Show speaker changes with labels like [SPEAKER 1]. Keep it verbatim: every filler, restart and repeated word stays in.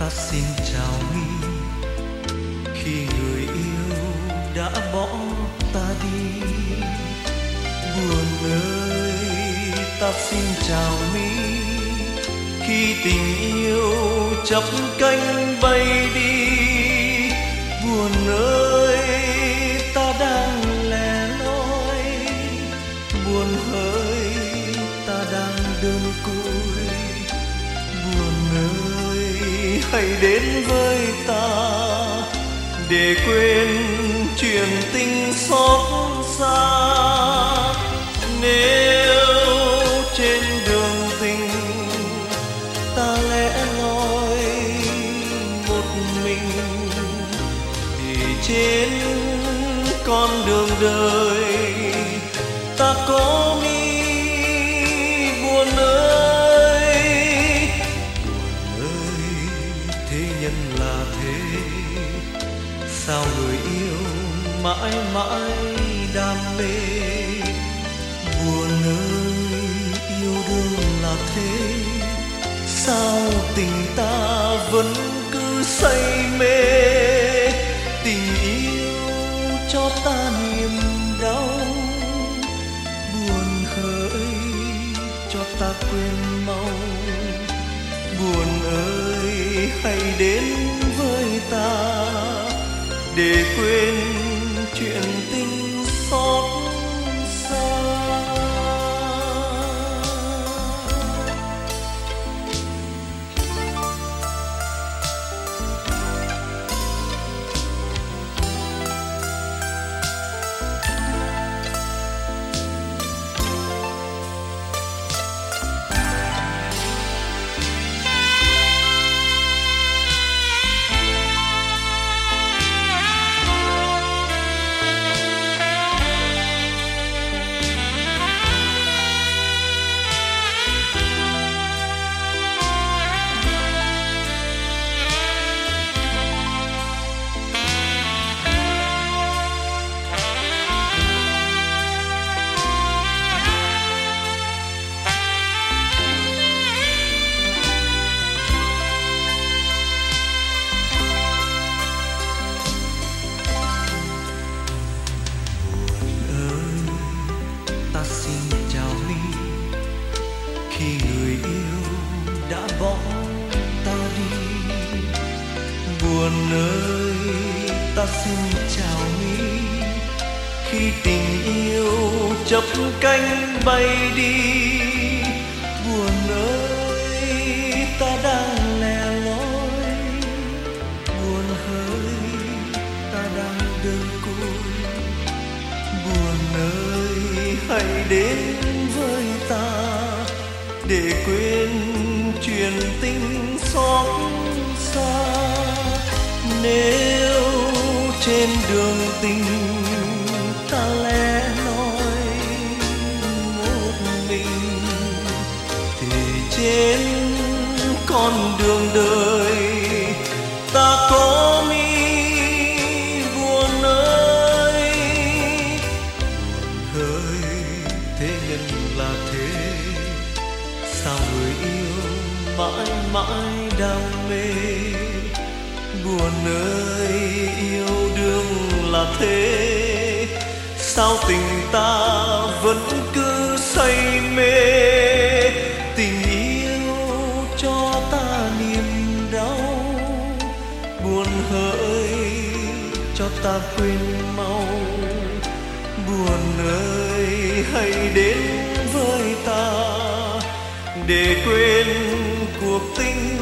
[SPEAKER 1] ta xin chào mi khi người yêu đã bỏ ta đi. Buồn ơi ta xin chào mi khi tình yêu chắp cánh bay đi. Buồn ơi ta đang lẻ loi, buồn hỡi ta đang đơn côi. Buồn ơi hãy đến với ta để quên chuyện tình xót xa. Nếu trên đường tình ta lẻ loi một mình thì trên con đường đời ta có mi. Buồn ơi, buồn ơi, thế nhân là thế, sao người yêu mãi mãi đam mê. Buồn ơi, yêu đương là thế, sao tình ta vẫn cứ say mê. Tình yêu cho ta niềm đau, buồn hỡi cho ta quên mau. Buồn ơi hãy đến với ta để quên chuyện tình xót xa. Khi người yêu đã bỏ ta đi. Buồn ơi ta xin chào mi khi tình yêu chắp cánh bay đi. Buồn ơi ta đang lẻ loi, buồn hỡi ta đang đơn côi. Buồn ơi hãy đến với ta để quên chuyện tình xót xa. Nếu trên đường tình ta lẻ loi một mình thì trên con đường đời ta có mi. Buồn ơi, buồn ơi, thế nhân là thế, sao người yêu mãi mãi đam mê. Buồn ơi yêu đương là thế, sao tình ta vẫn cứ say mê. Tình yêu cho ta niềm đau, buồn hỡi cho ta quên mau. Buồn ơi hãy đến với ta để quên cuộc tình